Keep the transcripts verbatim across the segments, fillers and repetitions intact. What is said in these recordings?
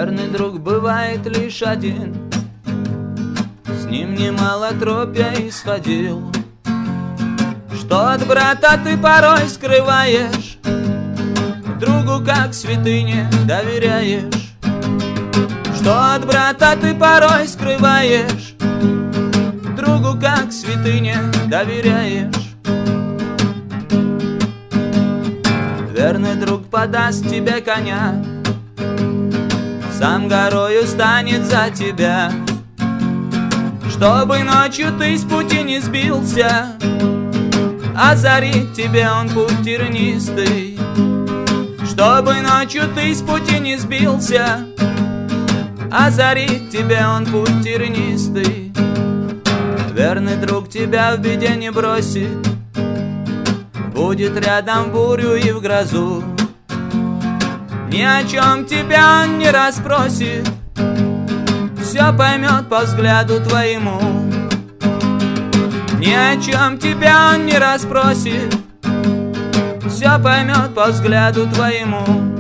Верный друг бывает лишь один, с ним немало троп я исходил. Что от брата ты порой скрываешь, другу как святыне доверяешь. Что от брата ты порой скрываешь, другу как святыне доверяешь. Верный друг подаст тебе коня, сам горою станет за тебя. Чтобы ночью ты с пути не сбился, озарит тебе он путь тернистый. Чтобы ночью ты с пути не сбился, озарит тебе он путь тернистый. Верный друг тебя в беде не бросит, будет рядом в бурю и в грозу. Ни о чем тебя он не расспросит, все поймет по взгляду твоему. Ни о чем тебя он не расспросит, все поймет по взгляду твоему.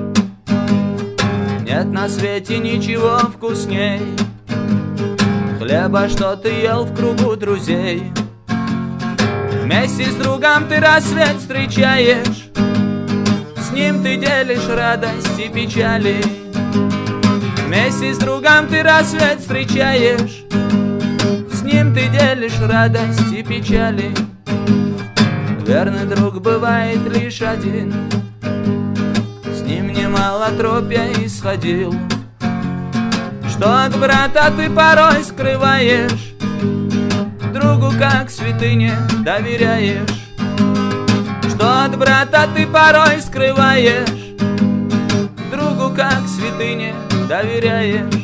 Нет на свете ничего вкусней хлеба, что ты ел в кругу друзей. Вместе с другом ты рассвет встречаешь, с ним ты делишь радость и печали. Вместе с другом ты рассвет встречаешь, с ним ты делишь радость и печали. Верный друг бывает лишь один, с ним немало троп я исходил. Что от брата ты порой скрываешь, другу как святыне доверяешь. Что от брата ты порой скрываешь, другу как святыне доверяешь.